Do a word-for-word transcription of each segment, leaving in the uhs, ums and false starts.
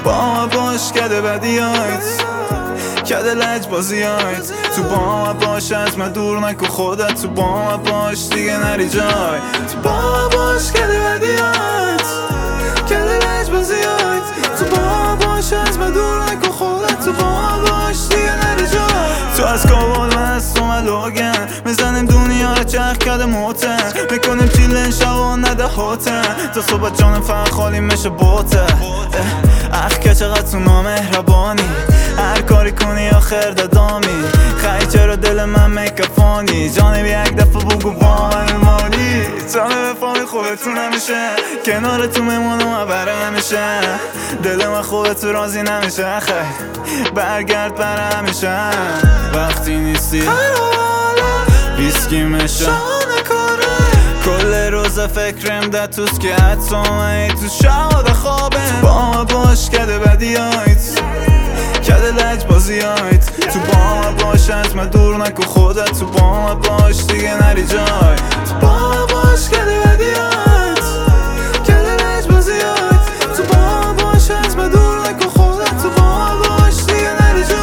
با ما باش کده بدیایت، کده لج بازیایت. تو با ما باش از من دور نکن خودت، تو با ما باش دیگه نری جای. تو با ما باش کده بدیایت، کده لج بازیایت. تو با ما باش از من دور نکن خودت، تو با ما باش دیگه نری جای. تو از کابل من از تو ملوگن، میزنیم دنیا رو چرخ کرده موتن، میکنیم چیلن شبا نده هوتن، تا صبح جانم فقط خالی میشه بوته. اخ که چقدر تو نامهربانی، هر کاری کنی آخر دادامی. خیلی چرا دل من میکفانی، جانم یک دفعه بگو با من میمانی. جانم فامی خوبتون نمیشه، کنار تو میمونم و بره نمیشه. دل من خوبه تو راضی نمیشه، خیلی برگرد بره همیشه. وقتی نیستی ویسکی میشه کل روز فکرم ده توست که حتی من تو شاد خوابه. با ما باش کده بدیایت، کده لج بازیایت. تو با ما باش از من دور نکن خودت، تو با ما باش دیگه نری جای. تو با ما باش کده بدیایت، کده لج بازیایت. تو با ما باش از من دور نکن خودت، تو با ما باش دیگه نری جای.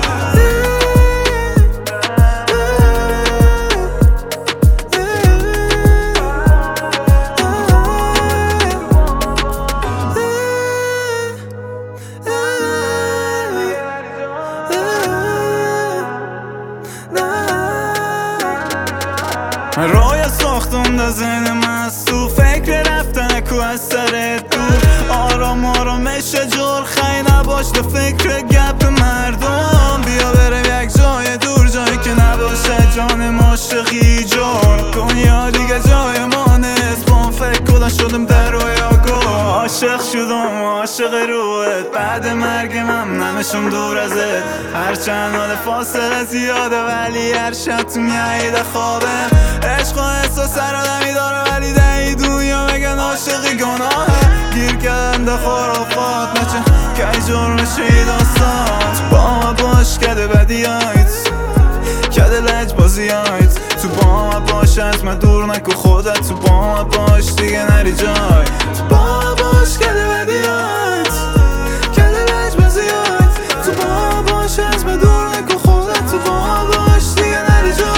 من روی ساختم در ذهن من تو فکر رفتن کو از سرت دور. آرام آرام میشه جور، خیلی نباش به فکر گپ مردم. بیا برم یک جای دور، جایی که نباشه جان عاشقی جور. دنیا دیگه جای ما نیست، با هم فکر کلا شدم در رویا گو. عاشق شدم عاشق روحت، بعد مرگ من نمیشم دور ازت. هرچند حال فاصله زیاده ولی هر شب تو میایده خوابه. عشق و احساس سر آدمی داره ولی ده دنیا میگن عاشقی گناهه. گیر کردم ده خرافات نچه که جرمشی داستان. با ما باش کده بدیایت، کده لج بازیایت. تو با ما باش از من دور نکن خودت، تو با ما باش دیگه نری جای. تو با ما باش کده بدیایت، کده لج بازیایت. تو با ما باش از من دور نکن خودت، تو با ما باش دیگه نری جای.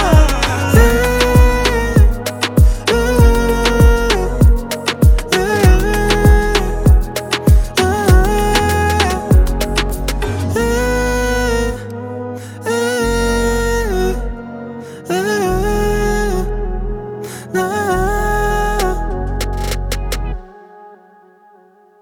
No.